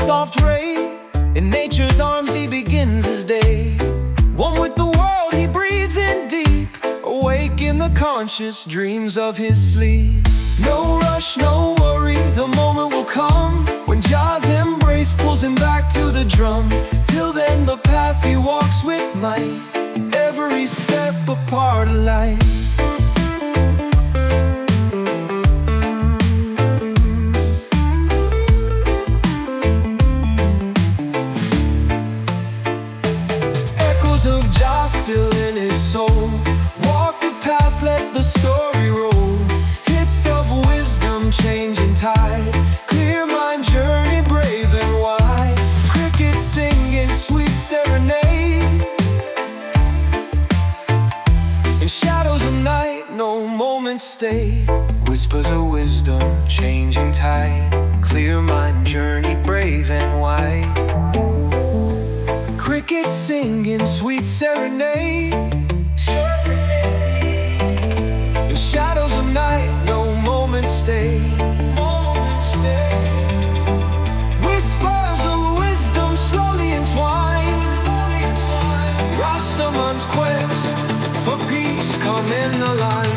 soft ray. In nature's arms he begins his day. One with the world he breathes in deep, awake in the conscious dreams of his sleep. No rush, no worry, the moment will come when Jah's embrace pulls him back to the drum. Till then the path he walks with might, every step a part of life. Echoes of Jah still in his soul. Walk the path, let the story roll. Hits of wisdom, changing tide. Clear mind journey, brave and wide. Crickets singing sweet serenade. In shadows of night, no moment stay. Whispers of wisdom, changing tide. Clear mind journey, brave and wide. Crickets singing sweet serenade. In shadows of night, no moment stay. Whispers of wisdom slowly entwine. Rastaman's quest for peace come in the line.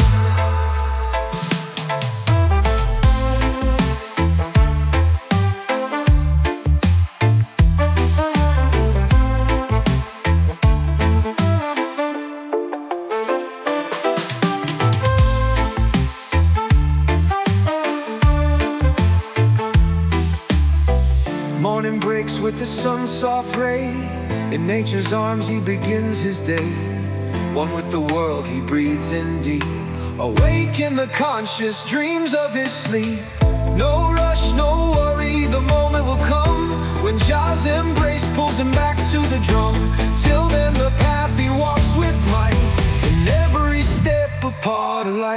Morning breaks with the sun's soft ray. In nature's arms he begins his day. One with the world he breathes in deep, awake in the conscious dreams of his sleep. No rush, no worry, the moment will come when Jah's embrace pulls him back to the drum. Till then the path he walks with might, in every step a part of life.